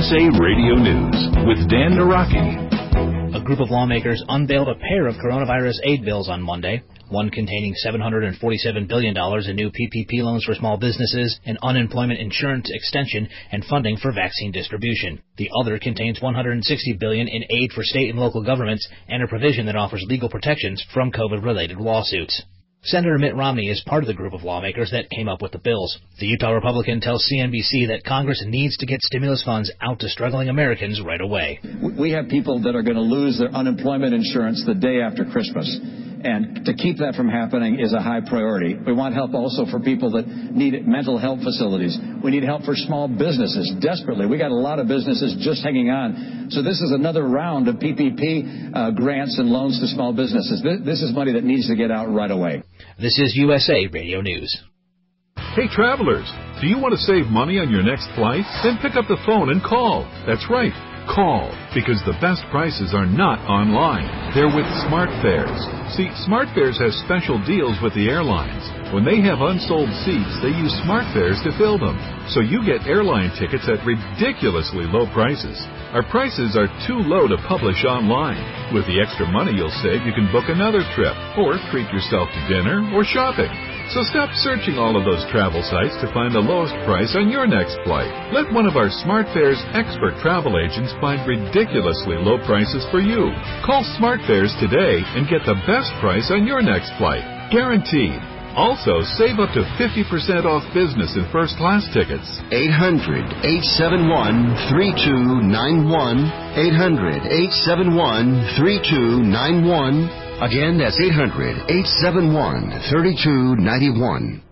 USA Radio News with Dan Naraki. A group of lawmakers unveiled a pair of coronavirus aid bills on Monday, one containing $747 billion in new PPP loans for small businesses, an unemployment insurance extension, and funding for vaccine distribution. The other contains $160 billion in aid for state and local governments and a provision that offers legal protections from COVID-related lawsuits. Senator Mitt Romney is part of the group of lawmakers that came up with the bills. The Utah Republican tells CNBC that Congress needs to get stimulus funds out to struggling Americans right away. We have people that are going to lose their unemployment insurance the day after Christmas. And to keep that from happening is a high priority. We want help also for people that need mental health facilities. We need help for small businesses desperately. We got a lot of businesses just hanging on. So this is another round of PPP grants and loans to small businesses. This is money that needs to get out right away. This is USA Radio News. Hey, travelers, do you want to save money on your next flight? Then pick up the phone and call. That's right. Call, because the best prices are not online. They're with SmartFares. See, SmartFares has special deals with the airlines. When they have unsold seats, they use SmartFares to fill them. So you get airline tickets at ridiculously low prices. Our prices are too low to publish online. With the extra money you'll save, you can book another trip, or treat yourself to dinner or shopping. So stop searching all of those travel sites to find the lowest price on your next flight. Let one of our SmartFares expert travel agents find ridiculously low prices for you. Call SmartFares today and get the best price on your next flight. Guaranteed. Also, save up to 50% off business and first-class tickets. 800-871-3291. 800-871-3291. Again, that's 800-871-3291.